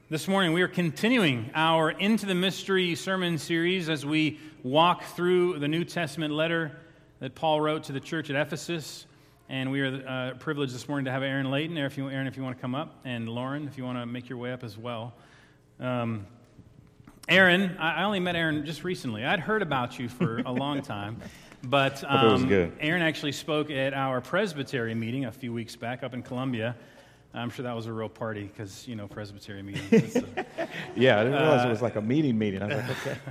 This morning we are continuing our Into the Mystery sermon series as we walk through the New Testament letter that Paul wrote to the church at Ephesus. And we are privileged this morning to have Aaron Layton. Aaron, if you want to come up, and Lauren, if you want to make your way up as well. Aaron, I only met Aaron just recently. I'd heard about you for a long time. But it was good. Aaron actually spoke at our Presbytery meeting a few weeks back up in Columbia. I'm sure that was a real party because, Presbytery meetings. Yeah, I didn't realize it was like a meeting. I was like, okay.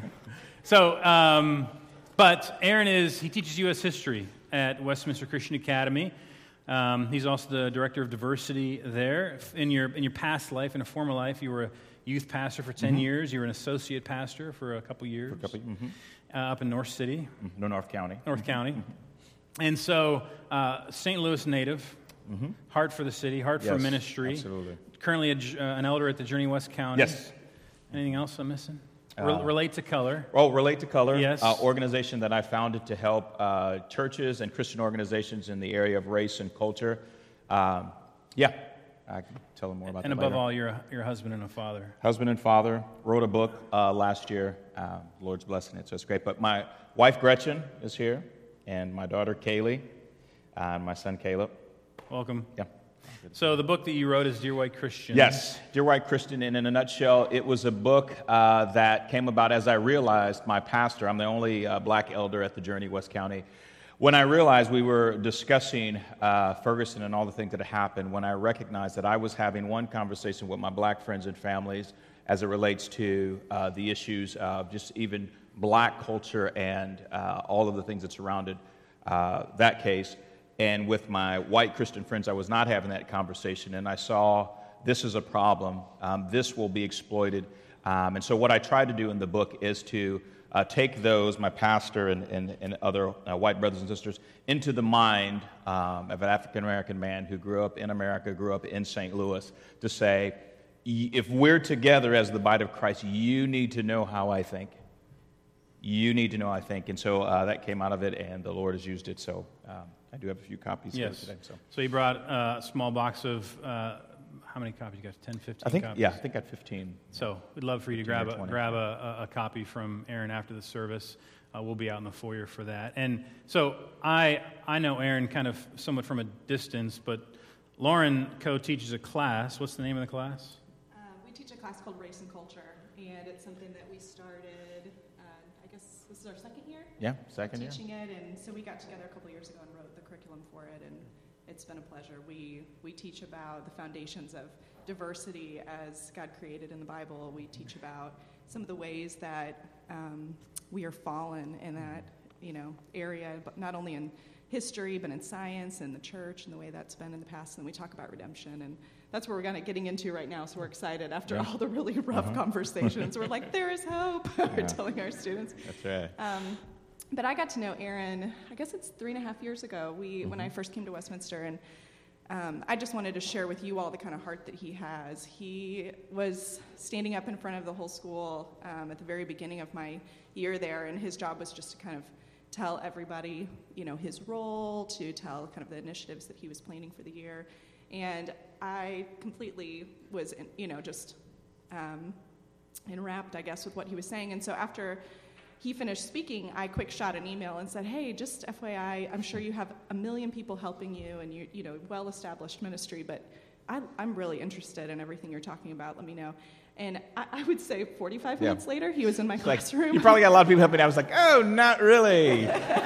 So, but Aaron he teaches U.S. history at Westminster Christian Academy. He's also the director of diversity there. In your past life, in a former life, you were a youth pastor for 10 years. You were an associate pastor for a couple years. Up in North City. North County. And so, St. Louis native. Heart for the city, heart for ministry. Absolutely. Currently an elder at the Journey West County. Yes. Anything else I'm missing? Relate to Color. Oh, Relate to Color. Yes. Organization that I founded to help churches and Christian organizations in the area of race and culture. I can tell them more about that. And above later. all, you're a husband and a father. Husband and father. Wrote a book last year. Lord's blessing it, so it's great. But my wife Gretchen is here, and my daughter Kaylee, and my son Caleb. Welcome. Yeah. So the book that you wrote is Dear White Christian. Yes, Dear White Christian, and in a nutshell, it was a book that came about as I realized my pastor, I'm the only black elder at the Journey West County, when I realized we were discussing Ferguson and all the things that had happened, when I recognized that I was having one conversation with my black friends and families as it relates to the issues of just even black culture and all of the things that surrounded that case. And with my white Christian friends, I was not having that conversation, and I saw this is a problem. This will be exploited. And so what I tried to do in the book is to take those, my pastor and other white brothers and sisters, into the mind of an African-American man who grew up in America, grew up in St. Louis, to say, if we're together as the body of Christ, you need to know how I think. You need to know how I think. And so that came out of it, and the Lord has used it. So I do have a few copies here today. So you brought a small box of, how many copies? You got 10, 15 copies? Yeah, I think I got 15. So we'd love for you to grab a copy from Aaron after the service. We'll be out in the foyer for that. And so I know Aaron kind of somewhat from a distance, but Lauren co-teaches a class. What's the name of the class? We teach a class called Race and Culture, and it's something that we started, I guess this is our second year? Yeah, second year. Teaching it, and so we got together a couple years ago and wrote the curriculum for it, and it's been a pleasure. We teach about the foundations of diversity as God created in the Bible. We teach about some of the ways that we are fallen in that area, but not only in history, but in science and the church and the way that's been in the past. And we talk about redemption, and that's where we're getting into right now. So we're excited after all the really rough conversations. We're like, there is hope. We're telling our students. That's right. But I got to know Aaron, I guess it's 3.5 years ago, when I first came to Westminster, and I just wanted to share with you all the kind of heart that he has. He was standing up in front of the whole school at the very beginning of my year there, and his job was just to kind of tell everybody, his role, to tell kind of the initiatives that he was planning for the year. And I completely was, just enwrapped, I guess, with what he was saying. And so after he finished speaking, I quick shot an email and said, hey, just FYI, I'm sure you have a million people helping you and you're well-established ministry, but I'm really interested in everything you're talking about. Let me know. And I would say 45 minutes later, he was in my classroom. You probably got a lot of people helping. I was like, oh, not really.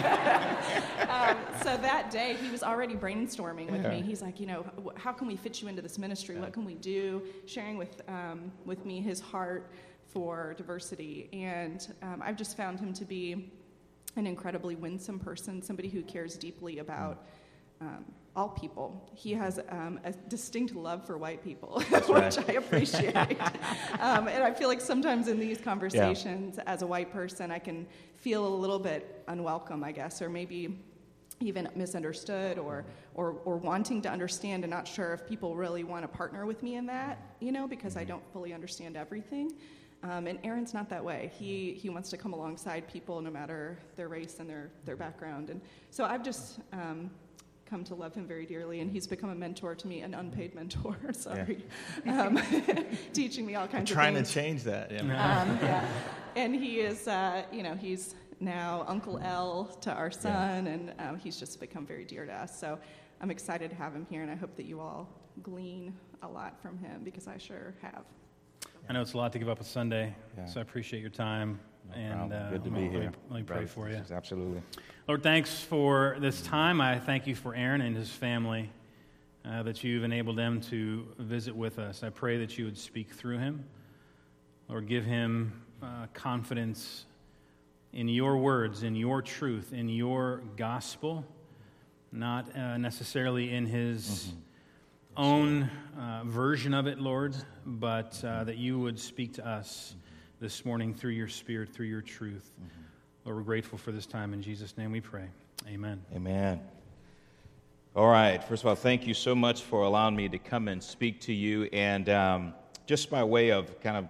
So that day, he was already brainstorming with me. He's like, how can we fit you into this ministry? What can we do? Sharing with me his heart for diversity. And I've just found him to be an incredibly winsome person, somebody who cares deeply about all people. He has a distinct love for white people, which I appreciate. And I feel like sometimes in these conversations, as a white person, I can feel a little bit unwelcome, I guess, or maybe even misunderstood or wanting to understand and not sure if people really want to partner with me in that, because I don't fully understand everything. And Aaron's not that way. He wants to come alongside people no matter their race and their background. And so I've just come to love him very dearly, and he's become a mentor to me, an unpaid mentor, sorry, teaching me all kinds of things. Trying to change that. Yeah. And he is, he's now Uncle L to our son, and he's just become very dear to us. So I'm excited to have him here, and I hope that you all glean a lot from him, because I sure have. I know it's a lot to give up a Sunday, so I appreciate your time. Good to be here. Let me pray for you. Absolutely. Lord, thanks for this time. I thank you for Aaron and his family, that you've enabled them to visit with us. I pray that you would speak through him. Lord, give him confidence in your words, in your truth, in your gospel, not necessarily in his own version of it, Lord, but that you would speak to us this morning through your Spirit, through your truth. Lord, we're grateful for this time. In Jesus' name we pray. Amen. Amen. All right. First of all, thank you so much for allowing me to come and speak to you. And just by way of kind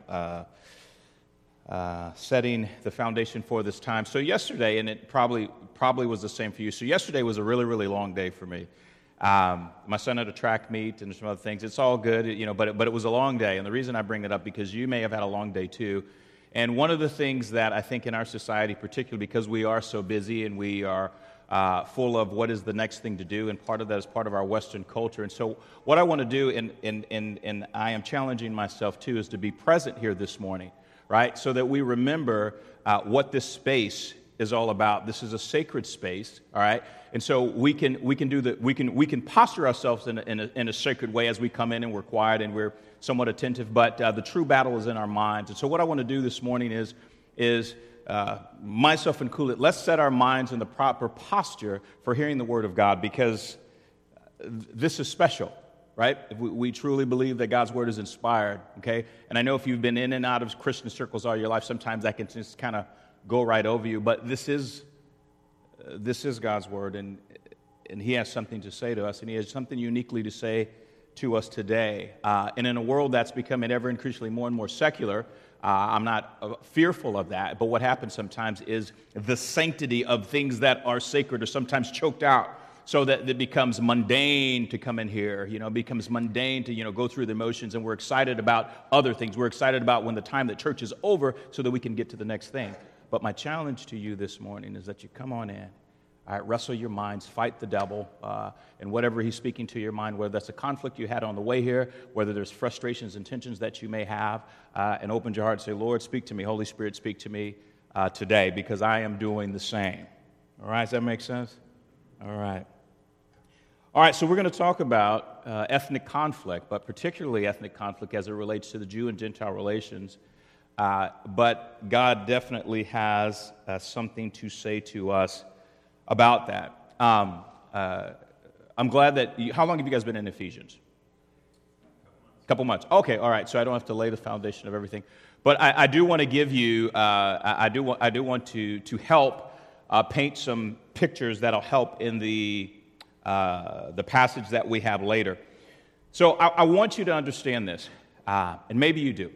of setting the foundation for this time. So yesterday, and it probably was the same for you. So yesterday was a really, really long day for me. My son had a track meet and some other things. It's all good, but it was a long day. And the reason I bring it up, because you may have had a long day too. And one of the things that I think in our society, particularly because we are so busy and we are full of what is the next thing to do, and part of that is part of our Western culture. And so what I want to do, and I am challenging myself too, is to be present here this morning, right? So that we remember what this space is all about. This is a sacred space, all right? And so we can posture ourselves in a sacred way as we come in and we're quiet and we're somewhat attentive, but the true battle is in our minds. And so what I want to do this morning is myself included, let's set our minds in the proper posture for hearing the Word of God, because this is special, right? We truly believe that God's Word is inspired, okay? And I know if you've been in and out of Christian circles all your life, sometimes that can just kind of go right over you, but this is God's Word, and He has something to say to us, and He has something uniquely to say to us today. And in a world that's becoming ever increasingly more and more secular, I'm not fearful of that, but what happens sometimes is the sanctity of things that are sacred are sometimes choked out, so that it becomes mundane to come in here, it becomes mundane to, go through the motions, and we're excited about other things. We're excited about when the time that church is over so that we can get to the next thing. But my challenge to you this morning is that you come on in, all right, wrestle your minds, fight the devil, and whatever he's speaking to your mind, whether that's a conflict you had on the way here, whether there's frustrations and tensions that you may have, and open your heart and say, Lord, speak to me. Holy Spirit, speak to me today, because I am doing the same. All right, does that make sense? All right. All right, so we're going to talk about ethnic conflict, but particularly ethnic conflict as it relates to the Jew and Gentile relations. But God definitely has something to say to us about that. I'm glad that how long have you guys been in Ephesians? A couple months. Okay, all right. So I don't have to lay the foundation of everything, but I do want to give you. I do want to help paint some pictures that'll help in the passage that we have later. So I want you to understand this, and maybe you do.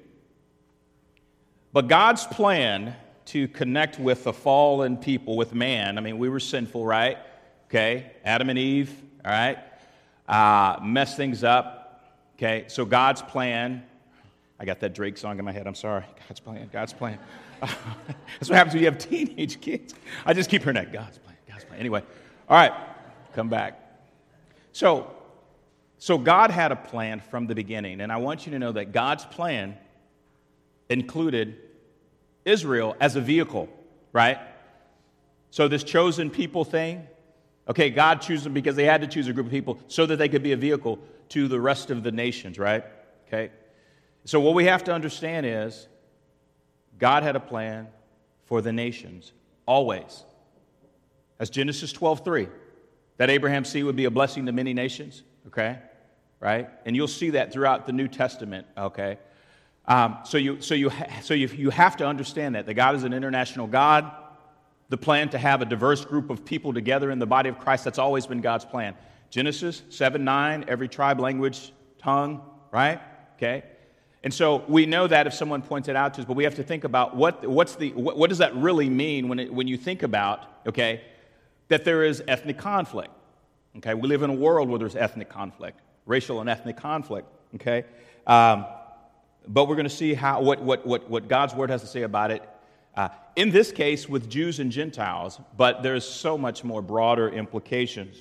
But God's plan to connect with the fallen people, with man, I mean, we were sinful, right? Okay, Adam and Eve, all right, messed things up, okay? So God's plan, I got that Drake song in my head, I'm sorry. God's plan. That's what happens when you have teenage kids. I just keep hearing that, God's plan. Anyway, all right, come back. So God had a plan from the beginning, and I want you to know that God's plan included Israel as a vehicle, right? So this chosen people thing, okay, God chose them because they had to choose a group of people so that they could be a vehicle to the rest of the nations, right? Okay. So what we have to understand is God had a plan for the nations, always. As Genesis 12:3, that Abraham's seed would be a blessing to many nations, okay? Right? And you'll see that throughout the New Testament, okay? So you have to understand that God is an international God. The plan to have a diverse group of people together in the body of Christ, that's always been God's plan. Genesis 7:9, every tribe, language, tongue, right? Okay. And so we know that if someone points it out to us, but we have to think about what does that really mean when you think about, okay, that there is ethnic conflict. Okay, we live in a world where there's ethnic conflict, racial and ethnic conflict. Okay, but we're going to see how what God's word has to say about it. In this case, with Jews and Gentiles, but there's so much more broader implications.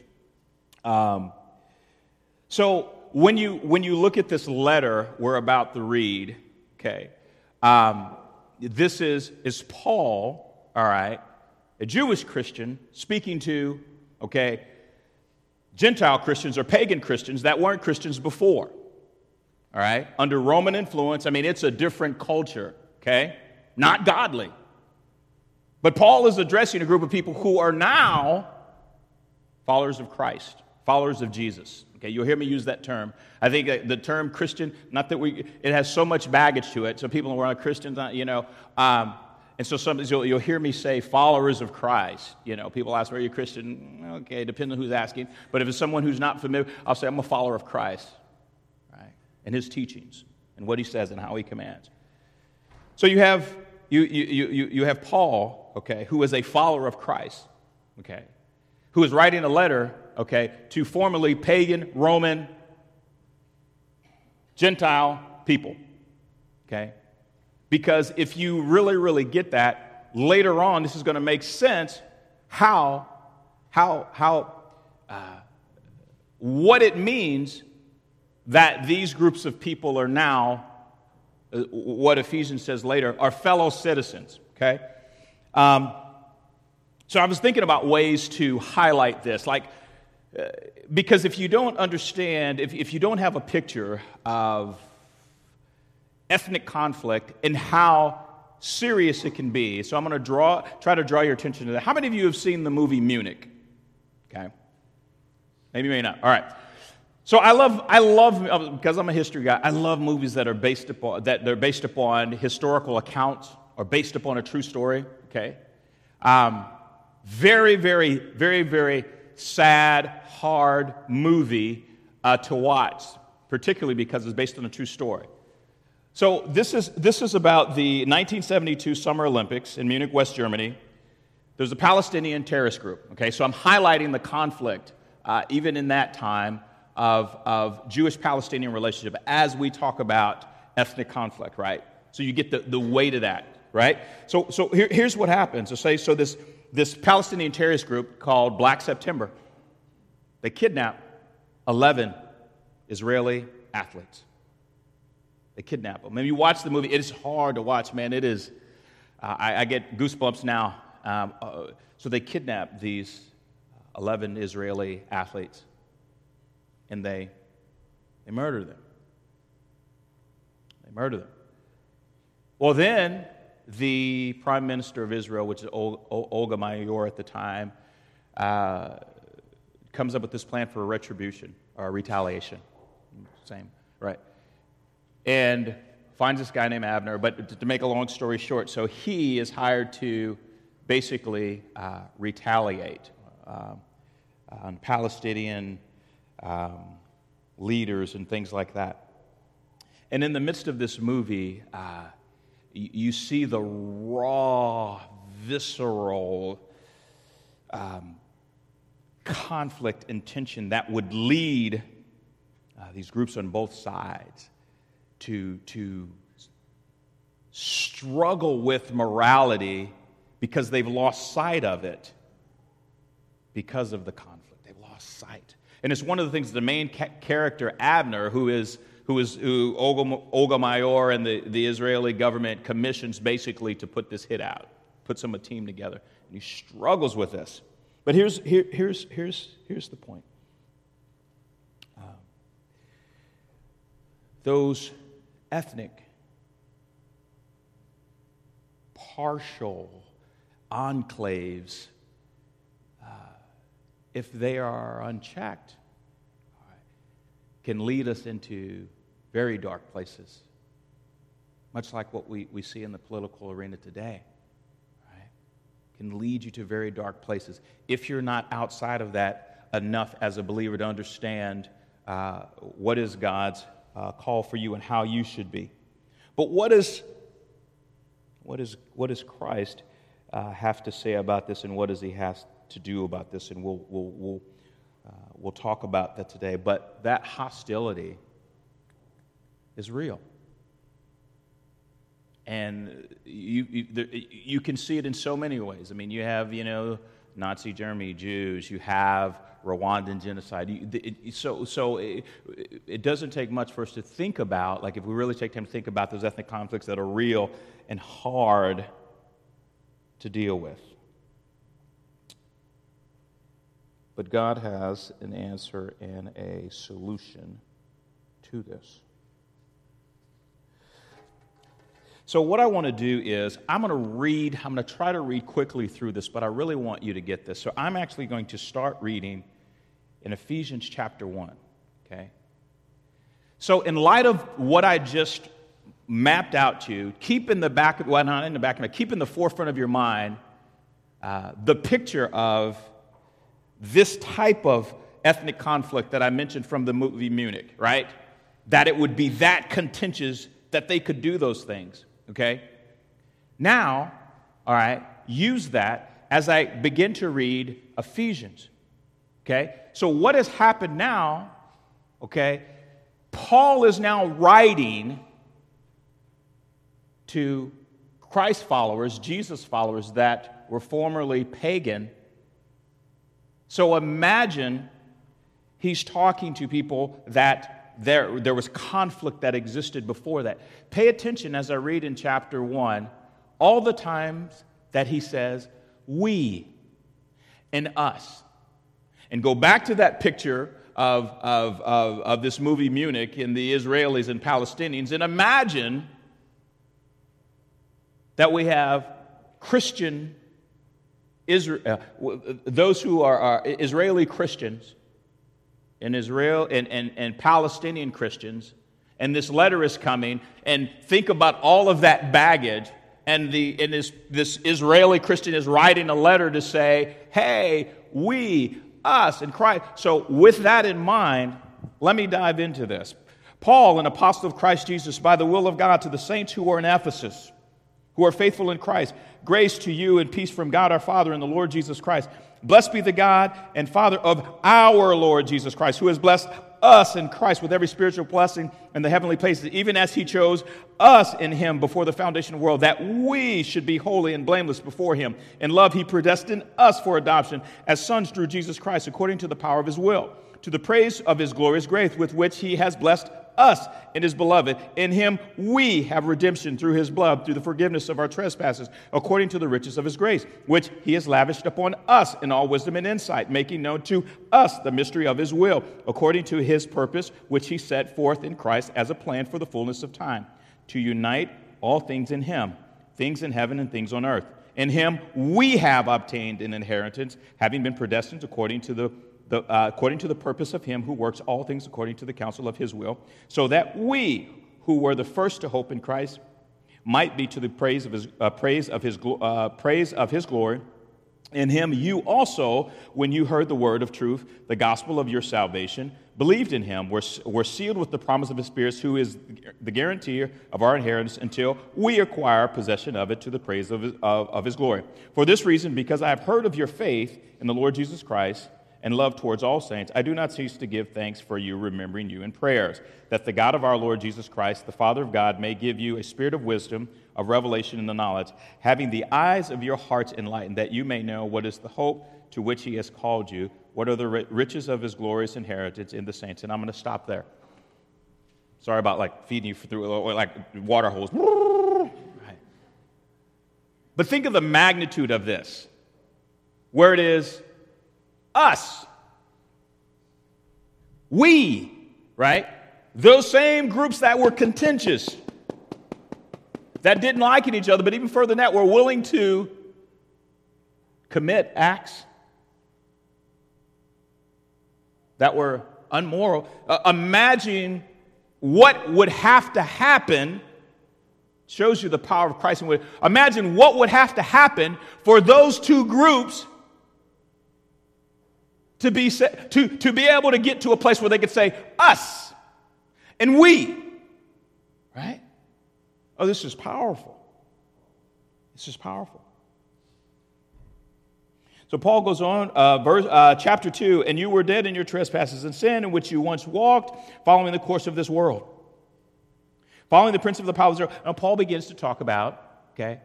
So when you look at this letter we're about to read, okay, this is Paul, all right, a Jewish Christian speaking to, okay, Gentile Christians or pagan Christians that weren't Christians before, all right, under Roman influence. I mean, it's a different culture, okay, not godly. But Paul is addressing a group of people who are now followers of Christ, followers of Jesus. Okay, you'll hear me use that term. I think the term Christian, not that it has so much baggage to it. So people who are not Christians, and so you'll hear me say followers of Christ. You know, people ask, "Are you a Christian?" Okay, depending on who's asking. But if it's someone who's not familiar, I'll say I'm a follower of Christ, right, and His teachings and what He says and how He commands. So you have Paul, okay, who is a follower of Christ, okay, who is writing a letter, okay, to formerly pagan, Roman, Gentile people, okay? Because if you really, really get that, later on, this is going to make sense what it means that these groups of people are now, what Ephesians says later, are fellow citizens, okay? So I was thinking about ways to highlight this, because if you don't understand, if you don't have a picture of ethnic conflict and how serious it can be, so I'm going to try to draw your attention to that. How many of you have seen the movie Munich? Okay, maybe, maybe not. All right. So I love because I'm a history guy. I love movies that are based upon historical accounts or based upon a true story. Okay, very, very, very, very sad, hard movie to watch, particularly because it's based on a true story. So this is about the 1972 Summer Olympics in Munich, West Germany. There's a Palestinian terrorist group. Okay, so I'm highlighting the conflict even in that time of Jewish-Palestinian relationship as we talk about ethnic conflict, right? So you get the weight of that, right? So here's what happens. So this Palestinian terrorist group called Black September, they kidnap 11 Israeli athletes. They kidnap them. Maybe you watch the movie. It is hard to watch, man. It is. I get goosebumps now. So they kidnap these 11 Israeli athletes, and they murder them. They murder them. Well, then the Prime Minister of Israel, which is Olga Mayor at the time, comes up with this plan for a retribution or a retaliation. Same, right? And finds this guy named Abner. But to make a long story short, so he is hired to basically retaliate on Palestinian leaders and things like that. And in the midst of this movie, you see the raw, visceral conflict and tension that would lead these groups on both sides to struggle with morality because they've lost sight of it because of the conflict. They've lost sight. And it's one of the things the main character, Abner, who Olga Mayor and the Israeli government commissions basically to put this hit out, puts him a team together. And he struggles with this. But here's the point. Those ethnic, partial enclaves, if they are unchecked, can lead us into very dark places, much like what we see in the political arena today. Right? Can lead you to very dark places if you're not outside of that enough as a believer to understand what is God's call for you and how you should be. But what does Christ have to say about this, and what does He have to do about this? And we'll We'll talk about that today. But that hostility is real. And you can see it in so many ways. I mean, you have, Nazi Germany, Jews. You have Rwandan genocide. It doesn't take much for us to think about, like if we really take time to think about those ethnic conflicts that are real and hard to deal with. But God has an answer and a solution to this. So what I want to do is, I'm going to try to read quickly through this, but I really want you to get this. So I'm actually going to start reading in Ephesians chapter 1, okay? So in light of what I just mapped out to you, keep in the forefront of your mind the picture of this type of ethnic conflict that I mentioned from the movie Munich, right? That it would be that contentious that they could do those things. Okay? Now, all right, use that as I begin to read Ephesians. Okay? So what has happened now, okay, Paul is now writing to Christ followers, Jesus followers that were formerly pagan. So imagine he's talking to people that there was conflict that existed before that. Pay attention as I read in chapter 1, all the times that he says, we and us. And go back to that picture of this movie Munich and the Israelis and Palestinians, and imagine that we have Christian Israel, those who are Israeli Christians, in Israel and Palestinian Christians, and this letter is coming, and think about all of that baggage, and this Israeli Christian is writing a letter to say, hey, we, us, in Christ. So with that in mind, let me dive into this. Paul, an apostle of Christ Jesus, by the will of God, to the saints who are in Ephesus, who are faithful in Christ, grace to you and peace from God our Father and the Lord Jesus Christ. Blessed be the God and Father of our Lord Jesus Christ, who has blessed us in Christ with every spiritual blessing in the heavenly places, even as he chose us in him before the foundation of the world, that we should be holy and blameless before him. In love he predestined us for adoption as sons through Jesus Christ, according to the power of his will, to the praise of his glorious grace with which he has blessed us in his beloved. In him we have redemption through his blood, through the forgiveness of our trespasses, according to the riches of his grace, which he has lavished upon us in all wisdom and insight, making known to us the mystery of his will, according to his purpose, which he set forth in Christ as a plan for the fullness of time, to unite all things in him, things in heaven and things on earth. In him we have obtained an inheritance, having been predestined according to the purpose of him who works all things according to the counsel of his will, so that we, who were the first to hope in Christ, might be to the praise of his glory. In him you also, when you heard the word of truth, the gospel of your salvation, believed in him, were sealed with the promise of his Spirit, who is the guarantor of our inheritance until we acquire possession of it to the praise of his glory. For this reason, because I have heard of your faith in the Lord Jesus Christ, and love towards all saints, I do not cease to give thanks for you, remembering you in prayers, that the God of our Lord Jesus Christ, the Father of God, may give you a spirit of wisdom, of revelation in the knowledge, having the eyes of your hearts enlightened, that you may know what is the hope to which he has called you, what are the riches of his glorious inheritance in the saints. And I'm going to stop there. Sorry about feeding you through water holes. Right. But think of the magnitude of this, where it is us. We, right? Those same groups that were contentious, that didn't like each other, but even further than that, were willing to commit acts that were unmoral. Imagine what would have to happen. Shows you the power of Christ. Imagine what would have to happen for those two groups to be able to get to a place where they could say us and we, right? Oh, this is powerful. This is powerful. So Paul goes on, chapter 2, and you were dead in your trespasses and sin in which you once walked, following the course of this world. Following the prince of the power of this world. Now Paul begins to talk about, okay,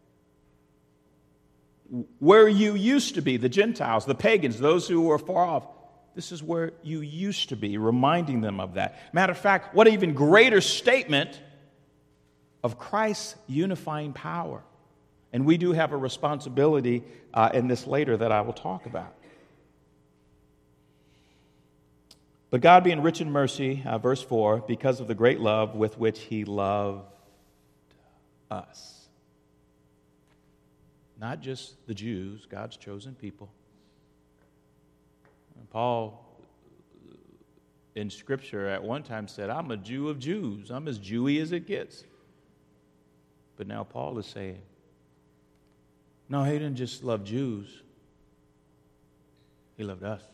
where you used to be, the Gentiles, the pagans, those who were far off. This is where you used to be, reminding them of that. Matter of fact, what even greater statement of Christ's unifying power. And we do have a responsibility in this later that I will talk about. But God being rich in mercy, verse 4, because of the great love with which he loved us. Not just the Jews, God's chosen people. And Paul, in Scripture, at one time said, I'm a Jew of Jews. I'm as Jewy as it gets. But now Paul is saying, no, he didn't just love Jews. He loved us.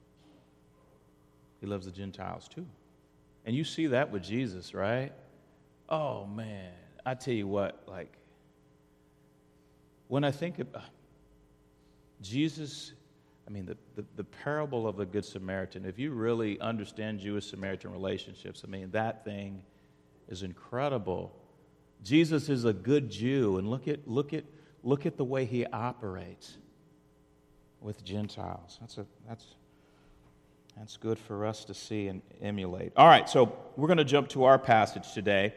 He loves the Gentiles too. And you see that with Jesus, right? Oh, man. I tell you what, like, when I think about Jesus, I mean, the parable of the Good Samaritan, if you really understand Jewish-Samaritan relationships, I mean, that thing is incredible. Jesus is a good Jew, and look at the way he operates with Gentiles. That's good for us to see and emulate. All right, so we're going to jump to our passage today.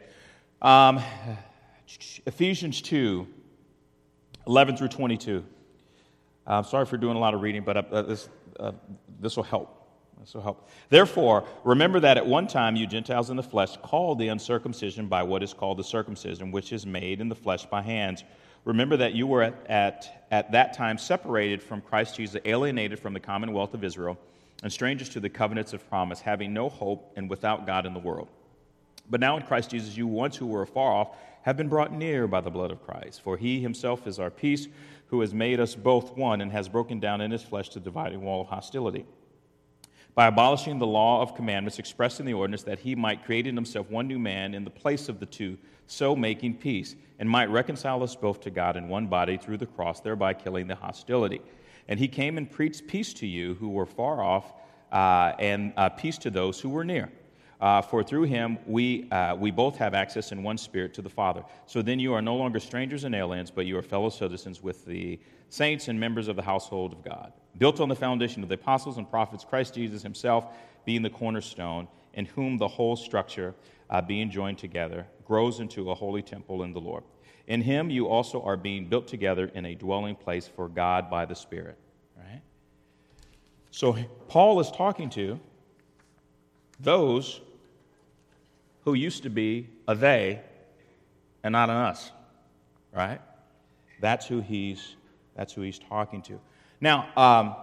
Ephesians 2, 11 through 22. I'm sorry for doing a lot of reading, but this will help. This will help. Therefore, remember that at one time you Gentiles in the flesh called the uncircumcision by what is called the circumcision, which is made in the flesh by hands. Remember that you were at that time separated from Christ Jesus, alienated from the commonwealth of Israel, and strangers to the covenants of promise, having no hope and without God in the world. But now in Christ Jesus, you once who were afar off have been brought near by the blood of Christ. For he himself is our peace, who has made us both one and has broken down in his flesh the dividing wall of hostility, by abolishing the law of commandments expressed in the ordinance, that he might create in himself one new man in the place of the two, so making peace, and might reconcile us both to God in one body through the cross, thereby killing the hostility. And he came and preached peace to you who were far off, and peace to those who were near. For through him we both have access in one spirit to the Father. So then you are no longer strangers and aliens, but you are fellow citizens with the saints and members of the household of God, built on the foundation of the apostles and prophets, Christ Jesus himself being the cornerstone, in whom the whole structure, being joined together, grows into a holy temple in the Lord. In him you also are being built together in a dwelling place for God by the Spirit. Right? So Paul is talking to those who used to be a they and not an us. Right? That's who he's talking to. Now,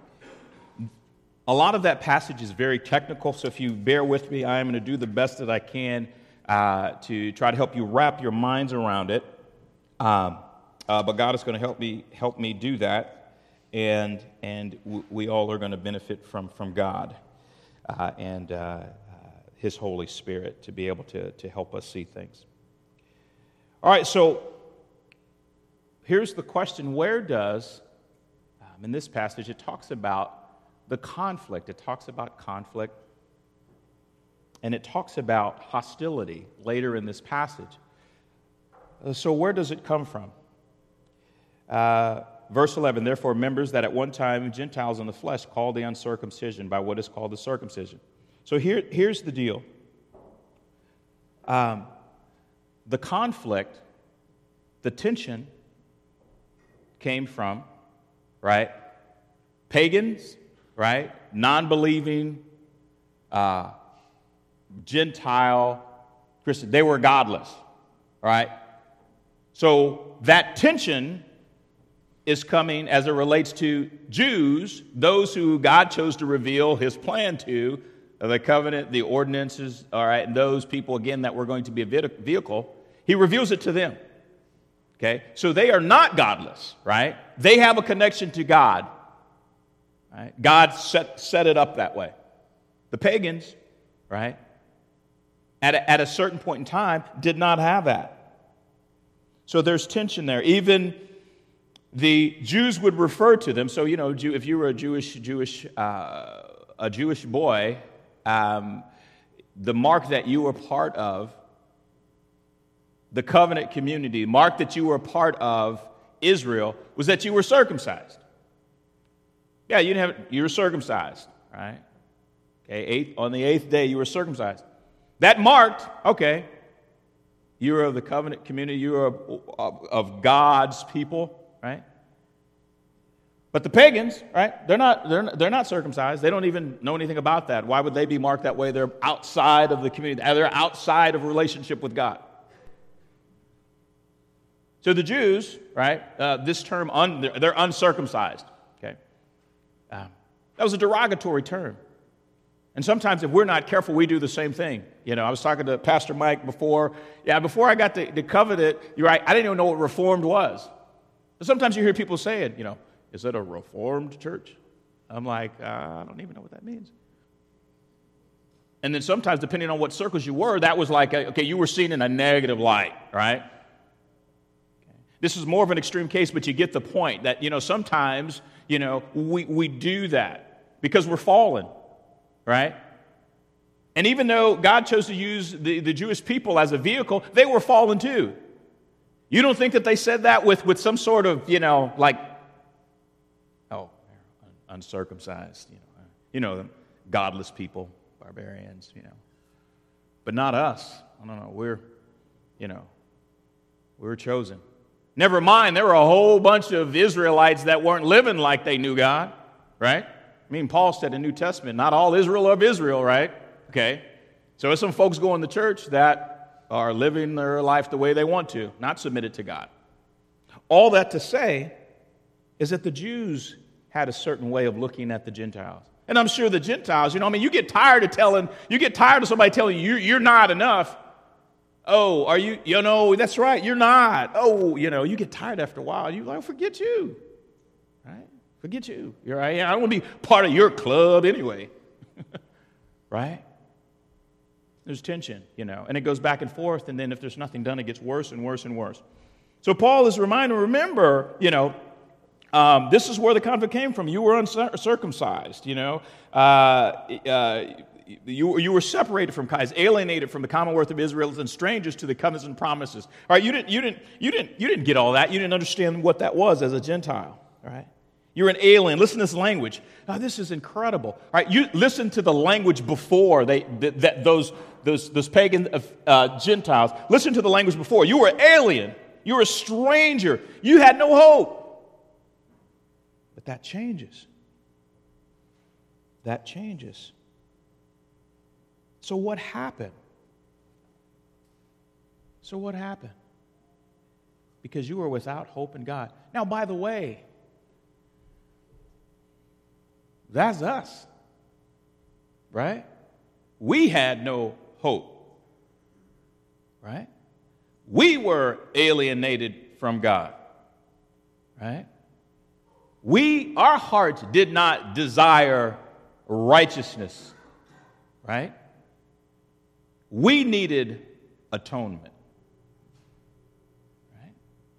a lot of that passage is very technical, so if you bear with me, I am going to do the best that I can to try to help you wrap your minds around it. But God is going to help me do that, and we all are going to benefit from God and His Holy Spirit to be able to help us see things. All right, so here's the question: where does, in this passage, it talks about the conflict. It talks about conflict, and it talks about hostility later in this passage. So where does it come from? Verse 11, therefore, members that at one time Gentiles in the flesh called the uncircumcision by what is called the circumcision. So here's the deal. The conflict, the tension came from, right, pagans, right, non-believing, Gentile Christians. They were godless, right? So that tension is coming as it relates to Jews, those who God chose to reveal His plan to, the covenant, the ordinances, all right, and those people, again, that were going to be a vehicle. He reveals it to them, okay? So they are not godless, right? They have a connection to God. Right? God set it up that way. The pagans, right, at a certain point in time, did not have that. So there's tension there. Even the Jews would refer to them. So, if you were a Jewish boy, the mark that you were part of, the covenant community, the mark that you were part of Israel, was that you were circumcised. Yeah, you were circumcised, right? Okay, on the 8th day you were circumcised. That marked, okay, you were of the covenant community, you were of God's people, right? But the pagans, right? They're not circumcised. They don't even know anything about that. Why would they be marked that way? They're outside of the community. They're outside of a relationship with God. So the Jews, right? This term, they're uncircumcised. Okay, that was a derogatory term. And sometimes if we're not careful, we do the same thing. I was talking to Pastor Mike before. Yeah, before I got the covenant, you're right, I didn't even know what Reformed was. Sometimes you hear people say it, is it a Reformed church? I'm like, I don't even know what that means. And then sometimes, depending on what circles you were, that was like, okay, you were seen in a negative light, right? This is more of an extreme case, but you get the point that, sometimes, we do that because we're fallen. Right? And even though God chose to use the Jewish people as a vehicle, they were fallen too. You don't think that they said that with some sort of, uncircumcised, them godless people, barbarians, But not us. No, we're chosen. Never mind, there were a whole bunch of Israelites that weren't living like they knew God, right? Paul said in the New Testament, not all Israel of Israel, right? Okay. So there's some folks going to church that are living their life the way they want to, not submitted to God. All that to say is that the Jews had a certain way of looking at the Gentiles. And I'm sure the Gentiles, you get tired of somebody telling you you're not enough. Oh, are you, that's right, you're not. Oh, you get tired after a while. You're like, forget you, right? Forget you. You're right. I don't want to be part of your club anyway. Right? There's tension, and it goes back and forth, and then if there's nothing done, it gets worse and worse and worse. So Paul is reminding, remember, this is where the conflict came from. You were uncircumcised, you were separated from Christ, alienated from the commonwealth of Israel, and strangers to the covenants and promises. All right, you didn't get all that. You didn't understand what that was as a Gentile. All right. You're an alien. Listen to this language. Now, this is incredible. All right, you listen to the language before those pagan Gentiles. Listen to the language before. You were alien. You were a stranger. You had no hope. But that changes. That changes. So what happened? Because you were without hope in God. Now, by the way, that's us, right? We had no hope, right? We were alienated from God, right? Our hearts did not desire righteousness, right? We needed atonement, right?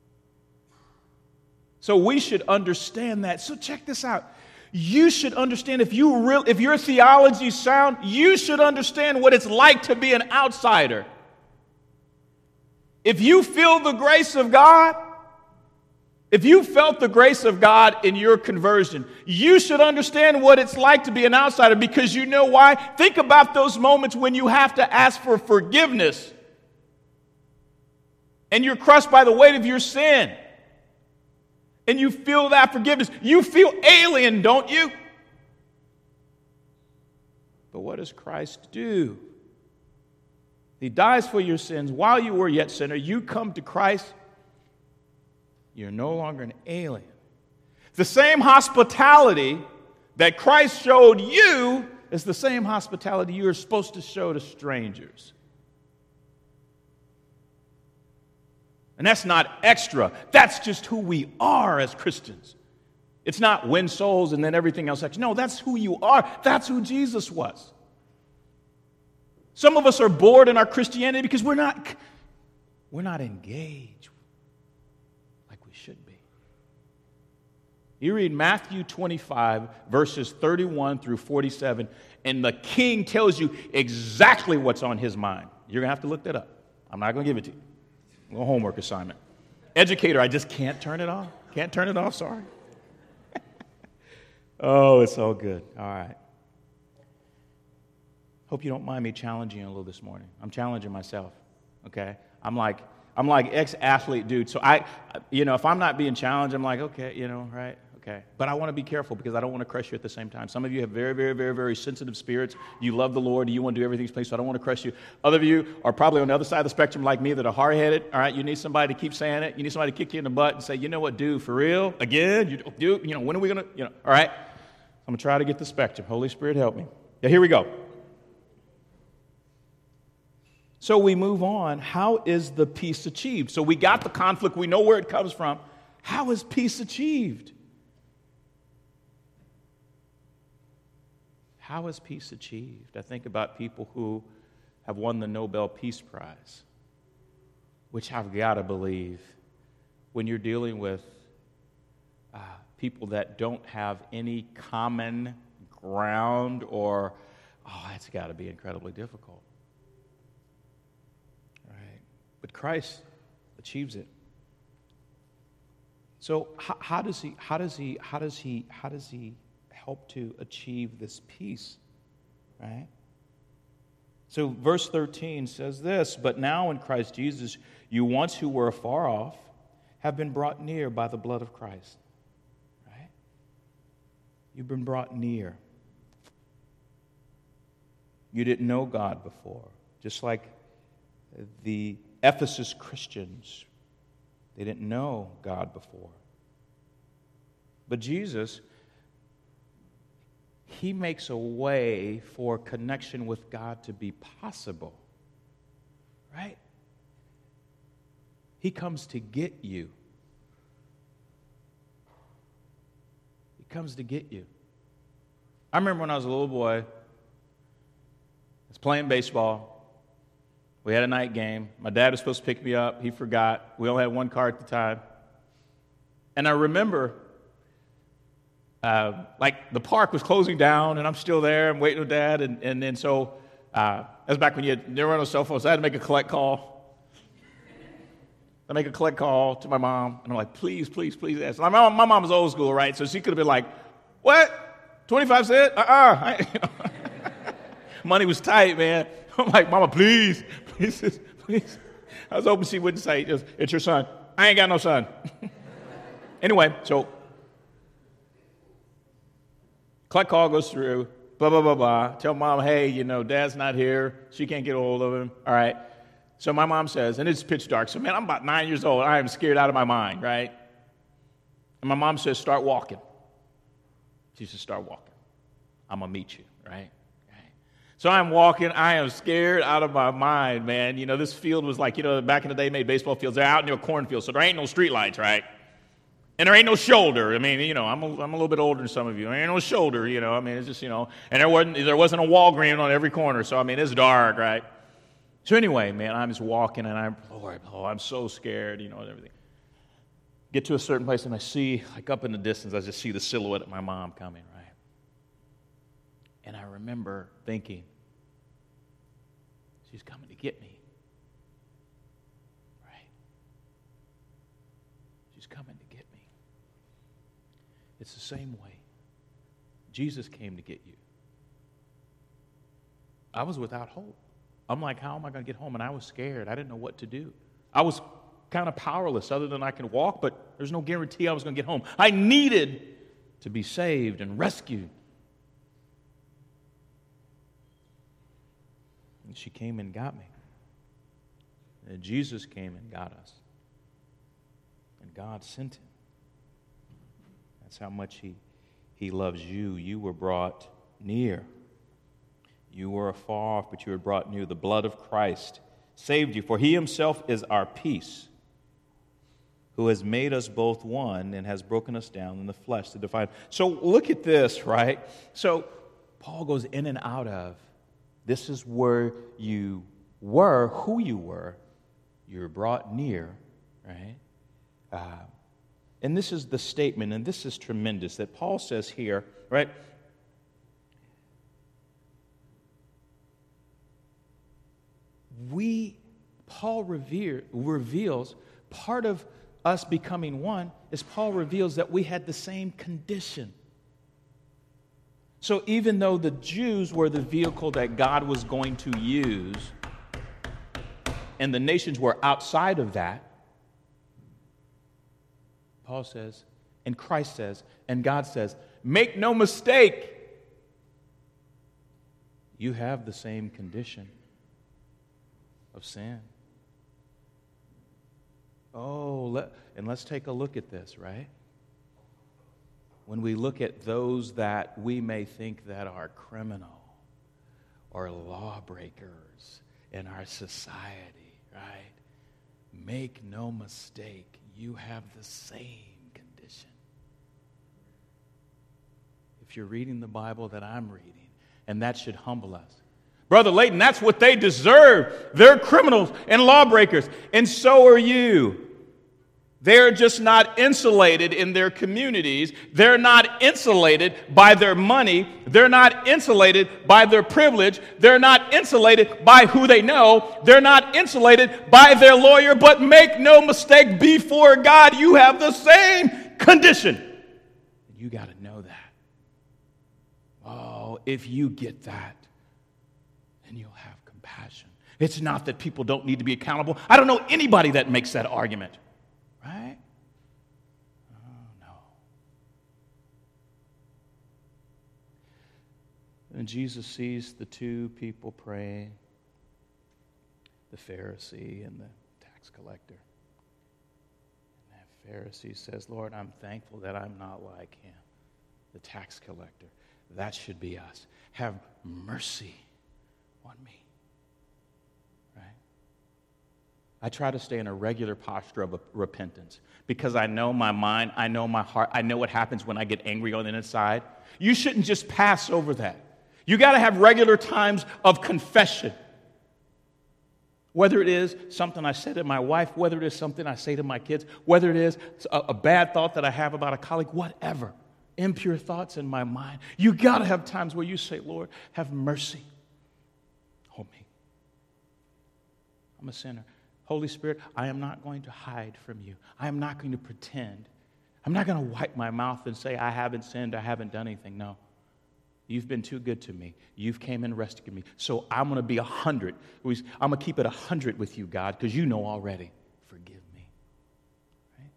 So we should understand that. So check this out. You should understand, if your theology is sound, you should understand what it's like to be an outsider. If you feel the grace of God, if you felt the grace of God in your conversion, you should understand what it's like to be an outsider, because you know why? Think about those moments when you have to ask for forgiveness and you're crushed by the weight of your sin. And you feel that forgiveness. You feel alien, don't you? But what does Christ do? He dies for your sins while you were yet sinner. You come to Christ. You're no longer an alien. The same hospitality that Christ showed you is the same hospitality you are supposed to show to strangers. And that's not extra. That's just who we are as Christians. It's not win souls and then everything else. No, that's who you are. That's who Jesus was. Some of us are bored in our Christianity because we're not engaged like we should be. You read Matthew 25, verses 31 through 47, and the king tells you exactly what's on his mind. You're going to have to look that up. I'm not going to give it to you. A little homework assignment. Educator, I just can't turn it off. Can't turn it off, sorry. Oh, it's all good. All right. Hope you don't mind me challenging you a little this morning. I'm challenging myself, okay? I'm like ex-athlete dude. So if I'm not being challenged, I'm like, okay, right? Okay. But I want to be careful because I don't want to crush you at the same time. Some of you have very, very, very, very sensitive spirits. You love the Lord. You want to do everything He's placed, so I don't want to crush you. Other of you are probably on the other side of the spectrum like me that are hard-headed. All right, you need somebody to keep saying it. You need somebody to kick you in the butt and say, you know what, dude, for real? Again? When are we going to, all right? I'm going to try to get the spectrum. Holy Spirit, help me. Yeah, here we go. So we move on. How is the peace achieved? So we got the conflict. We know where it comes from. How is peace achieved? How is peace achieved? I think about people who have won the Nobel Peace Prize, which I've got to believe when you're dealing with people that don't have any common ground it's got to be incredibly difficult. Right? But Christ achieves it. So how does he help to achieve this peace, right? So verse 13 says this, but now in Christ Jesus, you once who were afar off have been brought near by the blood of Christ, right? You've been brought near. You didn't know God before, just like the Ephesus Christians. They didn't know God before. But Jesus, He makes a way for connection with God to be possible, right? He comes to get you. He comes to get you. I remember when I was a little boy, I was playing baseball. We had a night game. My dad was supposed to pick me up. He forgot. We only had one car at the time. And I remember the park was closing down, and I'm still there. I'm waiting with Dad, and then so that was back when there were no cell phones. So I had to make a collect call. I make a collect call to my mom, and I'm like, please, please, please ask. My mom was old school, right? So she could have been like, what? 25 cents? Money was tight, man. I'm like, Mama, please, please, please. I was hoping she wouldn't say, it's your son. I ain't got no son. Anyway, so collect call goes through, blah, blah, blah, blah. Tell Mom, hey, Dad's not here. She can't get a hold of him. All right. So my mom says, and it's pitch dark. So, man, I'm about 9 years old. I am scared out of my mind, right? And my mom says, start walking. She says, start walking. I'm going to meet you, right? So I'm walking. I am scared out of my mind, man. This field was like, back in the day, they made baseball fields. They're out near a cornfield, so there ain't no street lights, right? And there ain't no shoulder. I mean, I'm a little bit older than some of you. There ain't no shoulder, it's just, and there wasn't a Walgreens on every corner. So, it's dark, right? So anyway, man, I'm just walking, and I'm so scared, and everything. Get to a certain place, and I see, up in the distance, I just see the silhouette of my mom coming, right? And I remember thinking, she's coming to get me, right? She's coming to get me. It's the same way. Jesus came to get you. I was without hope. I'm like, how am I going to get home? And I was scared. I didn't know what to do. I was kind of powerless other than I can walk, but there's no guarantee I was going to get home. I needed to be saved and rescued. And she came and got me. And Jesus came and got us. And God sent him. That's how much he loves you. You were brought near. You were afar off, but you were brought near. The blood of Christ saved you. For he himself is our peace, who has made us both one and has broken us down in the flesh to define. So look at this, right? So Paul goes in and out of, this is where you were, who you were. You were brought near, right? And this is the statement, and this is tremendous, that Paul says here, right? Paul reveals part of us becoming one is Paul reveals that we had the same condition. So even though the Jews were the vehicle that God was going to use, and the nations were outside of that, Paul says, and Christ says, and God says, make no mistake, you have the same condition of sin. And let's take a look at this, right? When we look at those that we may think that are criminal or lawbreakers in our society, right? Make no mistake, you have the same condition. If you're reading the Bible that I'm reading, and that should humble us. Brother Layton, that's what they deserve. They're criminals and lawbreakers, and so are you. They're just not insulated in their communities. They're not insulated by their money. They're not insulated by their privilege. They're not insulated by who they know. They're not insulated by their lawyer. But make no mistake, before God, you have the same condition. You got to know that. Oh, if you get that, then you'll have compassion. It's not that people don't need to be accountable. I don't know anybody that makes that argument. Right? Oh, no. And Jesus sees the two people praying, the Pharisee and the tax collector. And that Pharisee says, Lord, I'm thankful that I'm not like him, the tax collector. That should be us. Have mercy on me. I try to stay in a regular posture of repentance because I know my mind, I know my heart, I know what happens when I get angry on the inside. You shouldn't just pass over that. You got to have regular times of confession. Whether it is something I say to my wife, whether it is something I say to my kids, whether it is a bad thought that I have about a colleague, whatever, impure thoughts in my mind. You got to have times where you say, Lord, have mercy on me. I'm a sinner. Holy Spirit, I am not going to hide from you. I am not going to pretend. I'm not going to wipe my mouth and say, I haven't sinned, I haven't done anything. No. You've been too good to me. You've came and rescued me. So I'm going to be 100. I'm going to keep it 100 with you, God, because you know already. Forgive me. Right?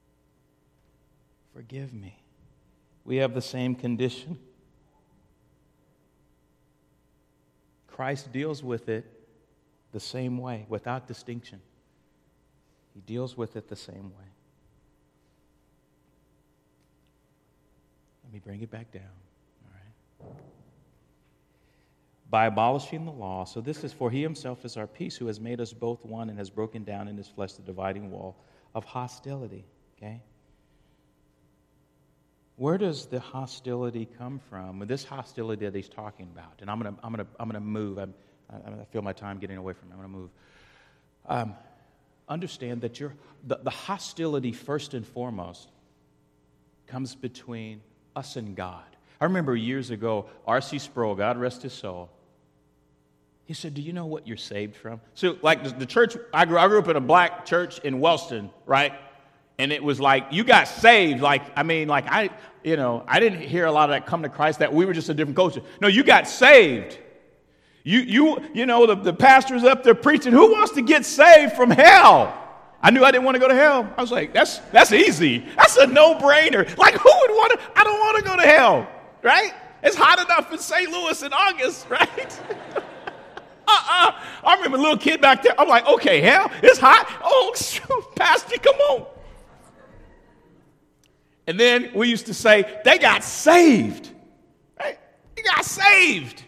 Forgive me. We have the same condition. Christ deals with it the same way, without distinction. He deals with it the same way. Let me bring it back down. All right. By abolishing the law, so this is for he himself is our peace, who has made us both one and has broken down in his flesh the dividing wall of hostility. Okay? Where does the hostility come from? This hostility that he's talking about, and I'm gonna move. I feel my time getting away from me. I'm going to move. Understand that the hostility, first and foremost, comes between us and God. I remember years ago, R.C. Sproul, God rest his soul, he said, do you know what you're saved from? So, like the church, I grew up in a black church in Wellston, right? And it was like, you got saved. I didn't hear a lot of that come to Christ, that we were just a different culture. No, you got saved. You know, the pastor's up there preaching, who wants to get saved from hell? I knew I didn't want to go to hell. I was like, that's easy. That's a no-brainer. Like, who would want to? I don't want to go to hell, right? It's hot enough in St. Louis in August, right? I remember a little kid back there. I'm like, okay, hell, it's hot. Oh, pastor, come on. And then we used to say, they got saved, right? You got saved.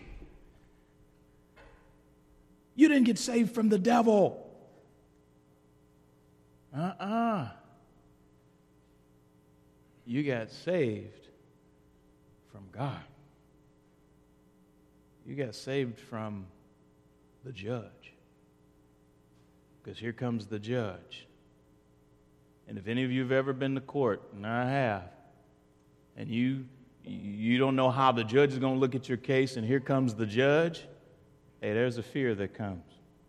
You didn't get saved from the devil. You got saved from God. You got saved from the judge. Because here comes the judge. And if any of you have ever been to court, and I have, and you don't know how the judge is going to look at your case, and here comes the judge, hey, there's a fear that comes.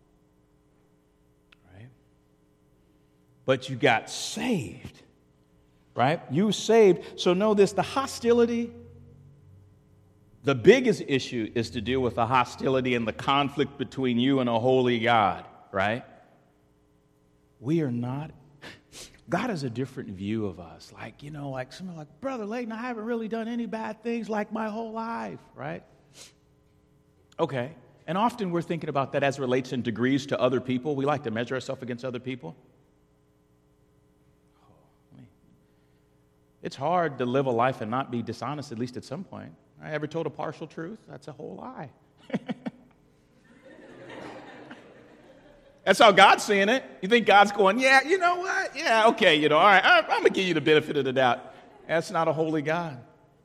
Right? But you got saved. Right? You were saved. So know this, the hostility, the biggest issue is to deal with the hostility and the conflict between you and a holy God. Right? We are not. God has a different view of us. Like, like someone like, Brother Layton, I haven't really done any bad things like my whole life, right? Okay. And often we're thinking about that as it relates in degrees to other people. We like to measure ourselves against other people. It's hard to live a life and not be dishonest, at least at some point. I ever told a partial truth? That's a whole lie. That's how God's seeing it. You think God's going, yeah, you know what? Yeah, okay, all right, I'm going to give you the benefit of the doubt. That's not a holy God.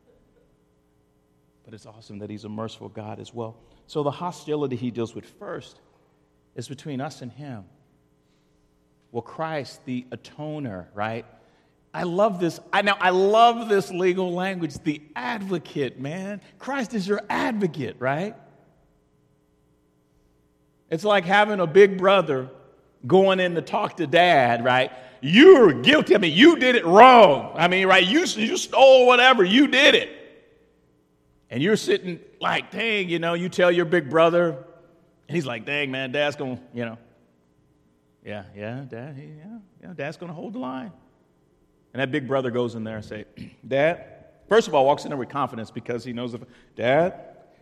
But it's awesome that he's a merciful God as well. So the hostility he deals with first is between us and him. Well, Christ, the atoner, right? I love this. I love this legal language, the advocate, man. Christ is your advocate, right? It's like having a big brother going in to talk to dad, right? You're guilty. You did it wrong. Right? You stole whatever. You did it. And you're sitting like, dang, you tell your big brother, and he's like, dang, man, Dad's going to, Dad's going to hold the line. And that big brother goes in there and say, Dad, first of all, walks in there with confidence because he knows, Dad,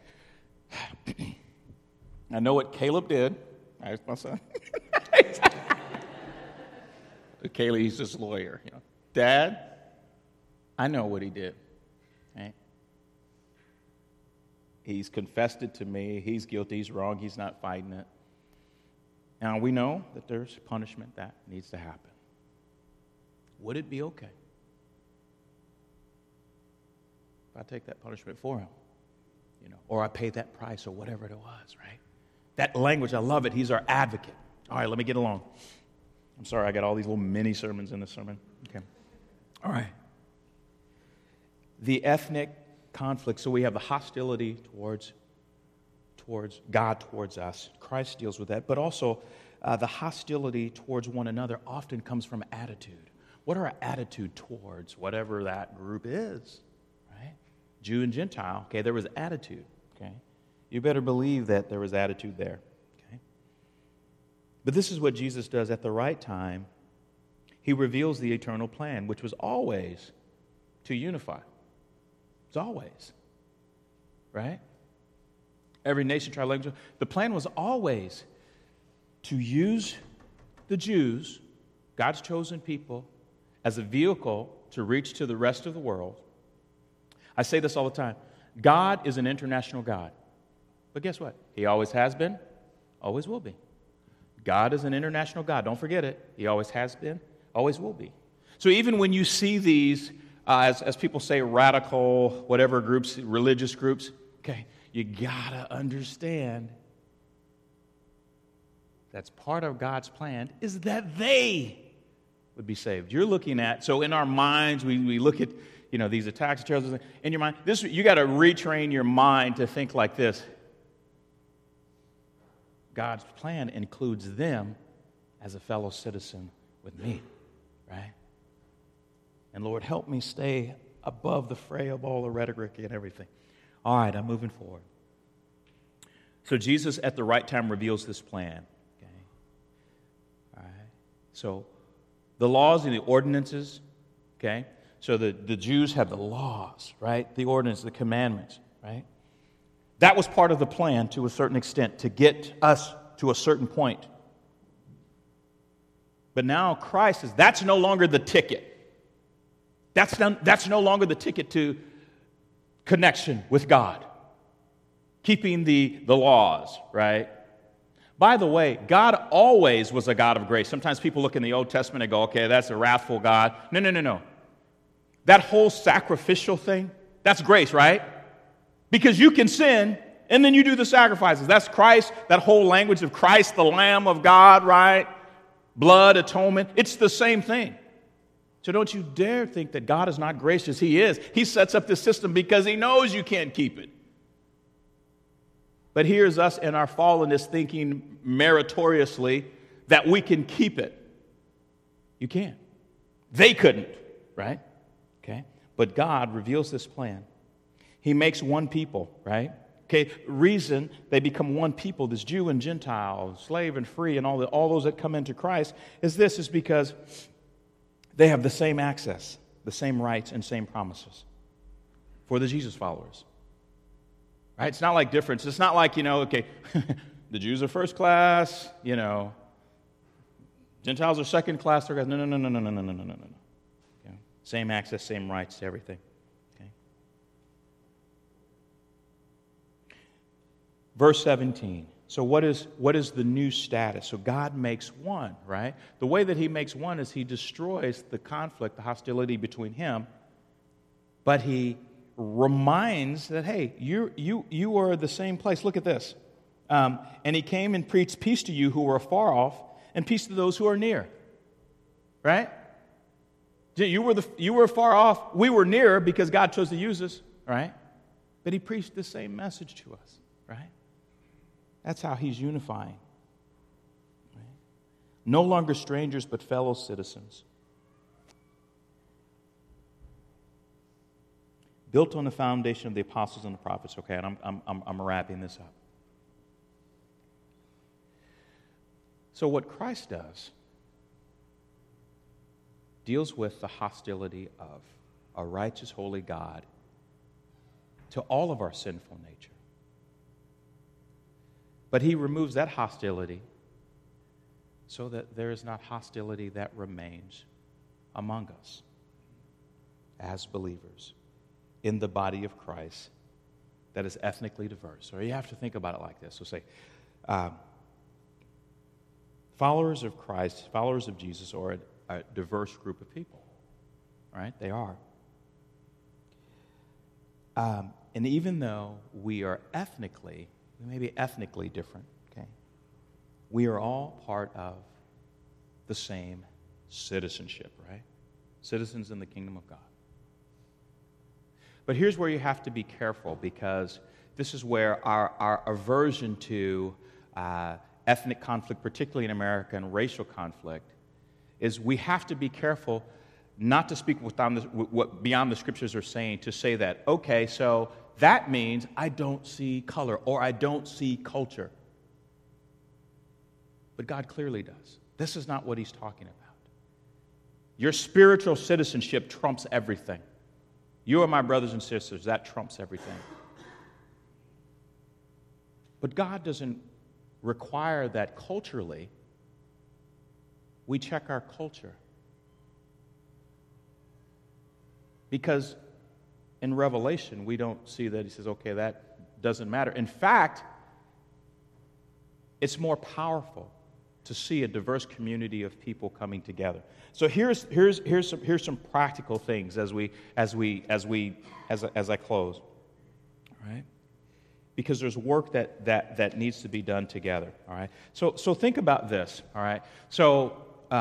I know what Caleb did. There's my son. Caleb, he's just a lawyer. Dad, I know what he did. Right? He's confessed it to me. He's guilty. He's wrong. He's not fighting it. Now, we know that there's punishment that needs to happen. Would it be okay if I take that punishment for him? Or I pay that price or whatever it was, right? That language, I love it. He's our advocate. All right, let me get along. I'm sorry, I got all these little mini sermons in this sermon. Okay. All right. The ethnic conflict. So we have the hostility towards God, towards us. Christ deals with that. But also the hostility towards one another often comes from attitude. What are our attitude towards whatever that group is? Right? Jew and Gentile. Okay, there was attitude. Okay. You better believe that there was attitude there. Okay? But this is what Jesus does at the right time. He reveals the eternal plan, which was always to unify. It's always. Right? Every nation, tribe, language. The plan was always to use the Jews, God's chosen people, as a vehicle to reach to the rest of the world. I say this all the time. God is an international God. But guess what? He always has been, always will be. God is an international God. Don't forget it. He always has been, always will be. So even when you see these, as people say, radical, whatever groups, religious groups, okay, you gotta understand that's part of God's plan is that they would be saved. You're looking at, so in our minds, we look at, these attacks, terrorism, in your mind, you got to retrain your mind to think like this. God's plan includes them as a fellow citizen with me, right? And Lord, help me stay above the fray of all the rhetoric and everything. All right, I'm moving forward. So Jesus at the right time reveals this plan. Okay. All right. So the laws and the ordinances, okay? So the Jews have the laws, right? The ordinances, the commandments, right? That was part of the plan to a certain extent, to get us to a certain point. But now Christ that's no longer the ticket. That's no longer the ticket to connection with God. Keeping the laws, right? By the way, God always was a God of grace. Sometimes people look in the Old Testament and go, okay, that's a wrathful God. No. That whole sacrificial thing, that's grace, right? Because you can sin, and then you do the sacrifices. That's Christ, that whole language of Christ, the Lamb of God, right? Blood, atonement. It's the same thing. So don't you dare think that God is not gracious. He is. He sets up this system because he knows you can't keep it. But here's us in our fallenness thinking meritoriously that we can keep it. You can't. They couldn't, right? Okay. But God reveals this plan. He makes one people, right? Okay. Reason they become one people, this Jew and Gentile, slave and free, and all those that come into Christ, is because they have the same access, the same rights, and same promises for the Jesus followers. Right? It's not like difference. It's not like, okay, the Jews are first class, Gentiles are second class. No. Okay. Same access, same rights to everything. Okay. Verse 17. So what is the new status? So God makes one, right? The way that he makes one is he destroys the conflict, the hostility between him, but he reminds that, hey, you are the same place. Look at this. And he came and preached peace to you who were afar off and peace to those who are near. Right? You were far off. We were near because God chose to use us. Right? But he preached the same message to us. Right? That's how he's unifying. Right? No longer strangers, but fellow citizens. Built on the foundation of the apostles and the prophets. Okay, and I'm wrapping this up. So what Christ does deals with the hostility of a righteous, holy God to all of our sinful nature. But he removes that hostility so that there is not hostility that remains among us as believers in the body of Christ that is ethnically diverse. Or you have to think about it like this. So say, followers of Christ, followers of Jesus are a diverse group of people. Right? They are. And even though we may be ethnically different, okay, we are all part of the same citizenship, right? Citizens in the kingdom of God. But here's where you have to be careful, because this is where our aversion to ethnic conflict, particularly in America, and racial conflict, is we have to be careful not to speak what beyond the scriptures are saying, to say that, okay, so that means I don't see color or I don't see culture. But God clearly does. This is not what he's talking about. Your spiritual citizenship trumps everything. You are my brothers and sisters. That trumps everything. But God doesn't require that culturally we check our culture. Because in Revelation, we don't see that he says, okay, that doesn't matter. In fact, it's more powerful to see a diverse community of people coming together. So here's some practical things as I close. All right? Because there's work that needs to be done together. All right. So think about this. All right. So do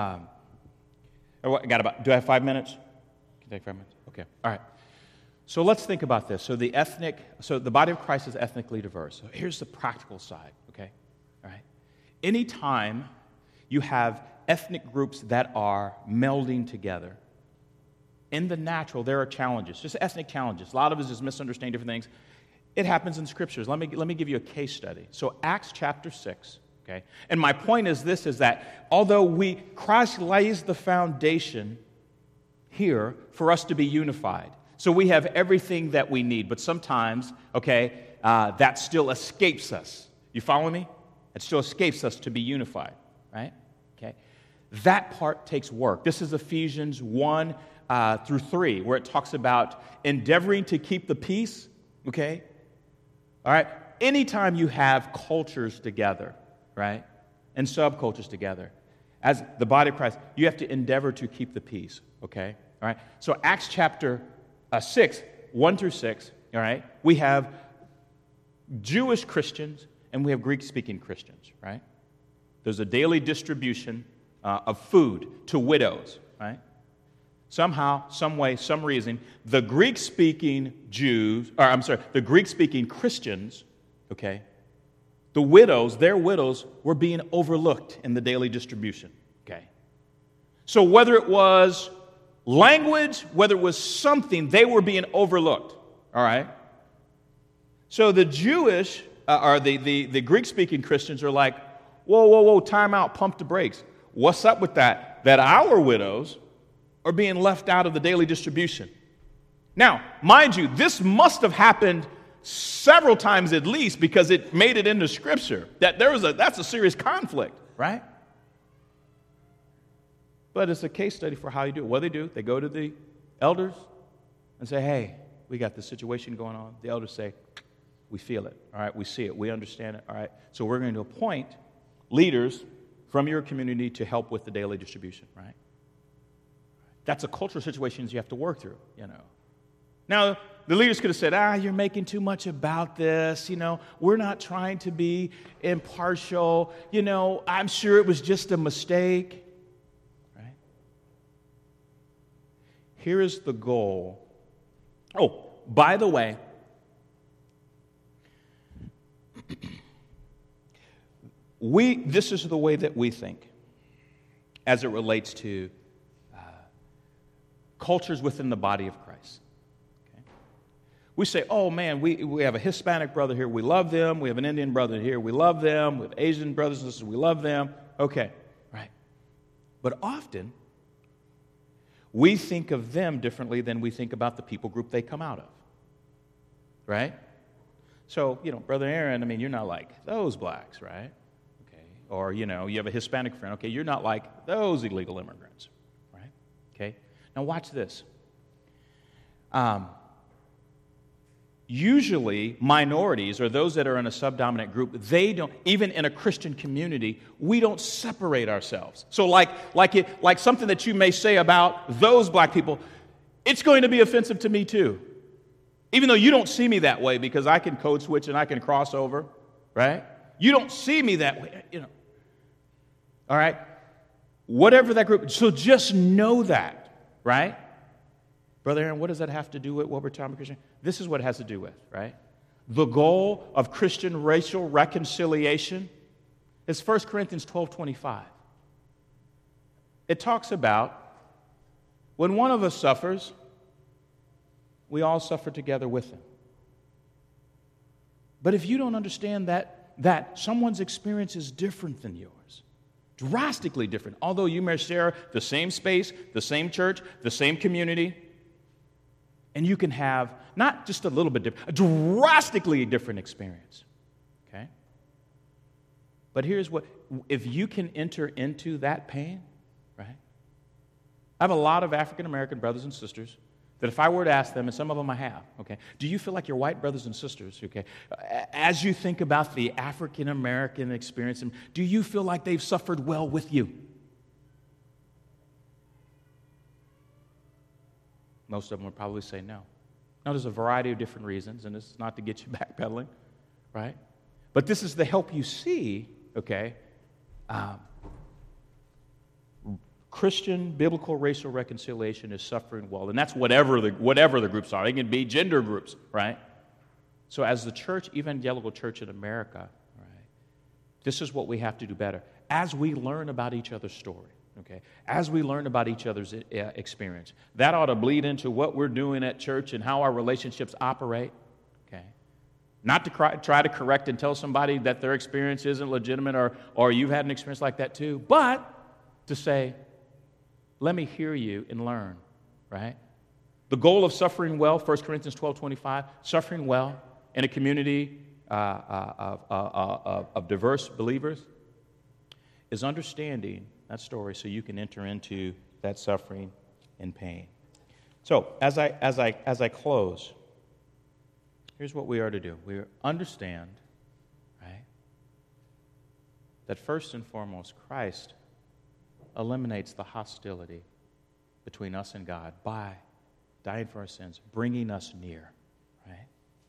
I have 5 minutes? Can I take 5 minutes? Okay. All right. So let's think about this. So the body of Christ is ethnically diverse. So here's the practical side. Okay. All right. Anytime you have ethnic groups that are melding together, in the natural there are challenges, just ethnic challenges. A lot of us is misunderstanding different things. It happens in scriptures. Let me give you a case study. So Acts chapter 6, okay? And my point is this, is that although Christ lays the foundation here for us to be unified. So we have everything that we need, but sometimes, okay, that still escapes us. You follow me? It still escapes us to be unified, right? Okay. That part takes work. This is Ephesians 1 through 3, where it talks about endeavoring to keep the peace, okay? All right? Anytime you have cultures together, right, and subcultures together, as the body of Christ, you have to endeavor to keep the peace, okay? All right? So Acts chapter 6, 1 through 6, all right, we have Jewish Christians and we have Greek-speaking Christians, right? There's a daily distribution of food to widows, right? somehow, some way, some reason, the Greek-speaking the Greek-speaking Christians, okay, the widows, their widows were being overlooked in the daily distribution, okay? So whether it was language, whether it was something, they were being overlooked, all right? So the Jewish, or the Greek-speaking Christians are like, whoa, time out, pump the brakes. What's up with that? That our widows are being left out of the daily distribution. Now, mind you, this must have happened several times at least because it made it into Scripture. That's a serious conflict, right? But it's a case study for how you do it. What do? They go to the elders and say, hey, we got this situation going on. The elders say, we feel it, all right? We see it. We understand it, all right? So we're going to appoint leaders from your community to help with the daily distribution, right? That's a cultural situation you have to work through, you know. Now, the leaders could have said, you're making too much about this, you know. We're not trying to be impartial. You know, I'm sure it was just a mistake, right? Here is the goal. Oh, by the way, this is the way that we think as it relates to cultures within the body of Christ. Okay? We say, oh man, we have a Hispanic brother here, we love them. We have an Indian brother here, we love them. We have Asian brothers and sisters, we love them. Okay, right. But often, we think of them differently than we think about the people group they come out of. Right? So, you know, Brother Aaron, I mean, you're not like those blacks, right? Okay. Or, you know, you have a Hispanic friend. Okay, you're not like those illegal immigrants, right? Okay. Now watch this. Usually, minorities, or those that are in a subdominant group, they don't, even in a Christian community, we don't separate ourselves. So like something that you may say about those black people, it's going to be offensive to me too. Even though you don't see me that way because I can code switch and I can cross over, right? You don't see me that way, you know. All right? Whatever that group, so just know that, right? Brother Aaron, what does that have to do with what we're talking about Christian? This is what it has to do with, right? The goal of Christian racial reconciliation is 1 Corinthians 12:25. It talks about when one of us suffers, we all suffer together with him. But if you don't understand that someone's experience is different than yours, drastically different, although you may share the same space, the same church, the same community, and you can have not just a little bit different, a drastically different experience, okay? But here's what, if you can enter into that pain, right? I have a lot of African American brothers and sisters that if I were to ask them, and some of them I have, okay, do you feel like your white brothers and sisters, okay, as you think about the African American experience, do you feel like they've suffered well with you? Most of them would probably say no. Now, there's a variety of different reasons, and this is not to get you backpedaling, right? But this is to help you see, okay, Christian biblical racial reconciliation is suffering well, and that's whatever the groups are. They can be gender groups, right? So as the church, evangelical church in America, right, this is what we have to do better. As we learn about each other's story, okay, as we learn about each other's experience, that ought to bleed into what we're doing at church and how our relationships operate, okay? Not to try to correct and tell somebody that their experience isn't legitimate or you've had an experience like that too, but to say, let me hear you and learn, right? The goal of suffering well, 1 Corinthians 12:25, suffering well in a community of diverse believers is understanding that story so you can enter into that suffering and pain. So, as I close, here's what we are to do. We understand, right, that first and foremost, Christ eliminates the hostility between us and God by dying for our sins, bringing us near, right?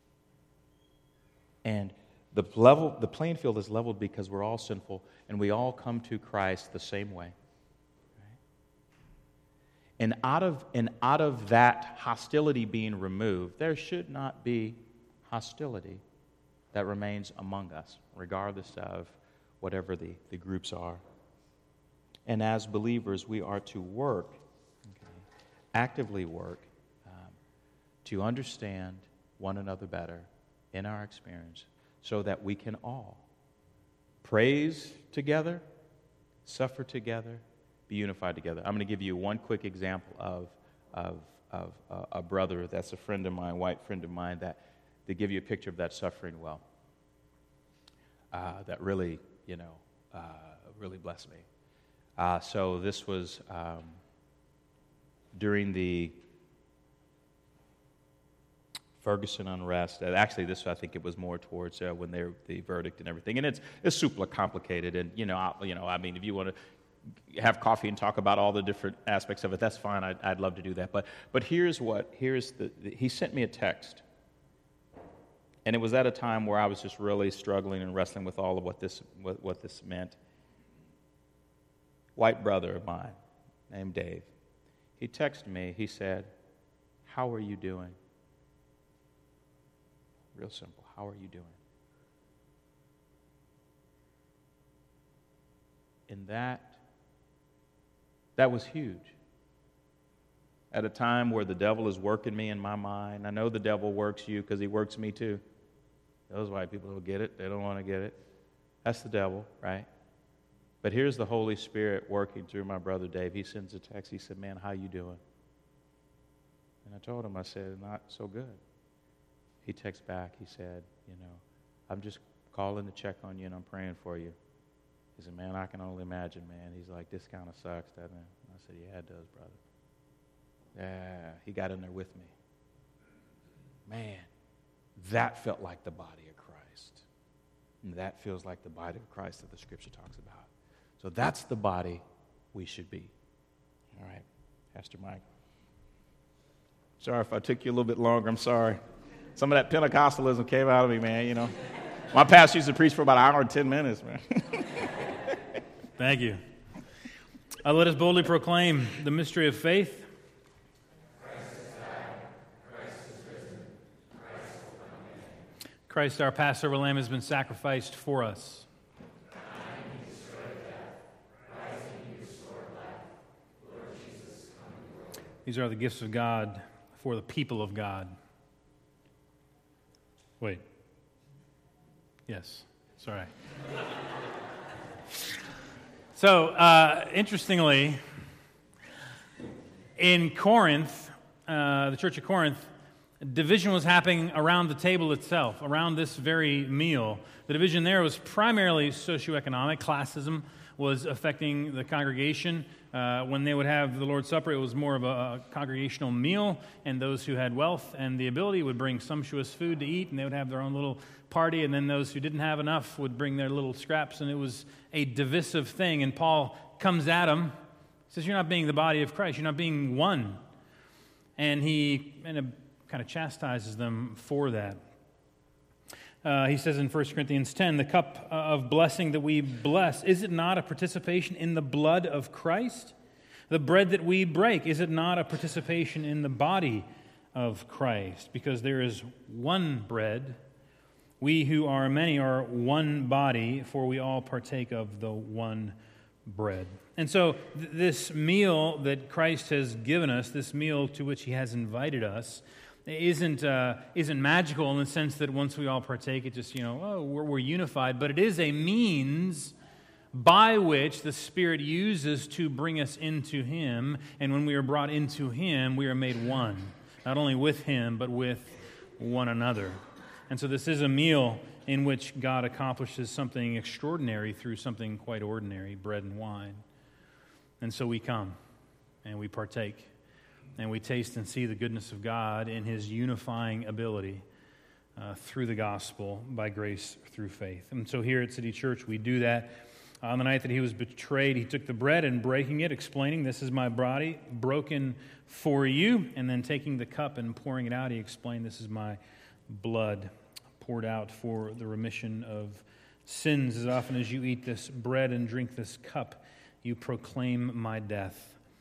And the playing field is leveled because we're all sinful and we all come to Christ the same way. Right? And out of that hostility being removed, there should not be hostility that remains among us, regardless of whatever the groups are. And as believers, we are to work, actively work, to understand one another better in our experience so that we can all praise together, suffer together, be unified together. I'm going to give you one quick example of a brother that's a friend of mine, white friend of mine, that to give you a picture of that suffering well. That really, really blessed me. So this was during the Ferguson unrest. Actually, I think it was more towards when the verdict and everything. And it's super complicated. And I mean, if you want to have coffee and talk about all the different aspects of it, that's fine. I'd love to do that. But he sent me a text. And it was at a time where I was just really struggling and wrestling with all of what this meant. White brother of mine named Dave. He texted me. He said, "How are you doing?" Real simple. How are you doing? And that was huge. At a time where the devil is working me in my mind. I know the devil works you because he works me too. Those white people don't get it. They don't want to get it. That's the devil, right? But here's the Holy Spirit working through my brother Dave. He sends a text. He said, "Man, how you doing?" And I told him, I said, "Not so good." He texts back. He said, "I'm just calling to check on you and I'm praying for you." He said, "Man, I can only imagine, man." He's like, "This kind of sucks, doesn't it?" I said, "Yeah, it does, brother." Yeah, he got in there with me. Man, that felt like the body of Christ. And that feels like the body of Christ that the Scripture talks about. So that's the body we should be. All right, Pastor Mike. Sorry if I took you a little bit longer. I'm sorry. Some of that Pentecostalism came out of me, man, My pastor used to preach for about an hour and 10 minutes, man. Thank you. Let us boldly proclaim the mystery of faith. Christ, our Passover lamb, has been sacrificed for us. These are the gifts of God for the people of God. Wait. Yes. Sorry. So, interestingly, in Corinth, the church of Corinth, division was happening around the table itself, around this very meal. The division there was primarily socioeconomic. Classism was affecting the congregation. When they would have the Lord's Supper, it was more of a congregational meal, and those who had wealth and the ability would bring sumptuous food to eat, and they would have their own little party, and then those who didn't have enough would bring their little scraps, and it was a divisive thing. And Paul comes at them, says, "You're not being the body of Christ. You're not being one." And he kind of chastises them for that. He says in 1 Corinthians 10, "The cup of blessing that we bless, is it not a participation in the blood of Christ? The bread that we break, is it not a participation in the body of Christ? Because there is one bread. We who are many are one body, for we all partake of the one bread." And so this meal that Christ has given us, this meal to which he has invited us, isn't magical in the sense that once we all partake, it just, we're unified. But it is a means by which the Spirit uses to bring us into him. And when we are brought into him, we are made one. Not only with him, but with one another. And so this is a meal in which God accomplishes something extraordinary through something quite ordinary, bread and wine. And so we come and we partake. And we taste and see the goodness of God in his unifying ability through the gospel by grace through faith. And so here at City Church, we do that. On the night that he was betrayed, he took the bread and breaking it, explaining, "This is my body broken for you." And then taking the cup and pouring it out, he explained, "This is my blood poured out for the remission of sins. As often as you eat this bread and drink this cup, you proclaim my death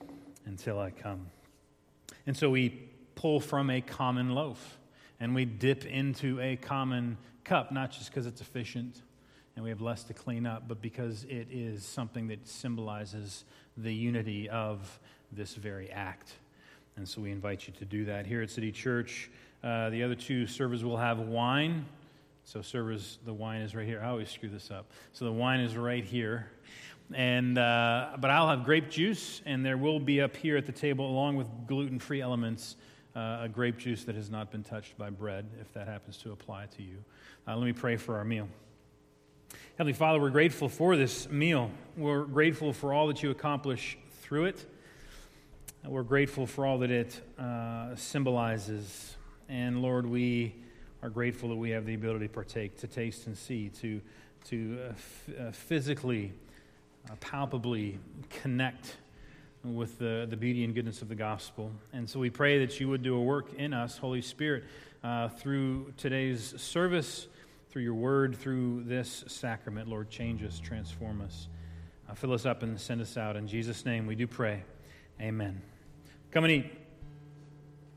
until I come. And so we pull from a common loaf, and we dip into a common cup, not just because it's efficient and we have less to clean up, but because it is something that symbolizes the unity of this very act. And so we invite you to do that. Here at City Church, the other two servers will have wine. So servers, the wine is right here. I always screw this up. So the wine is right here. And but I'll have grape juice, and there will be up here at the table, along with gluten-free elements, a grape juice that has not been touched by bread, if that happens to apply to you. Let me pray for our meal. Heavenly Father, we're grateful for this meal. We're grateful for all that you accomplish through it. We're grateful for all that it symbolizes. And Lord, we are grateful that we have the ability to partake, to taste and see, to physically, palpably connect with the beauty and goodness of the gospel. And so we pray that you would do a work in us, Holy Spirit, through today's service, through your word, through this sacrament. Lord, change us, transform us. Fill us up and send us out. In Jesus' name we do pray. Amen. Come and eat.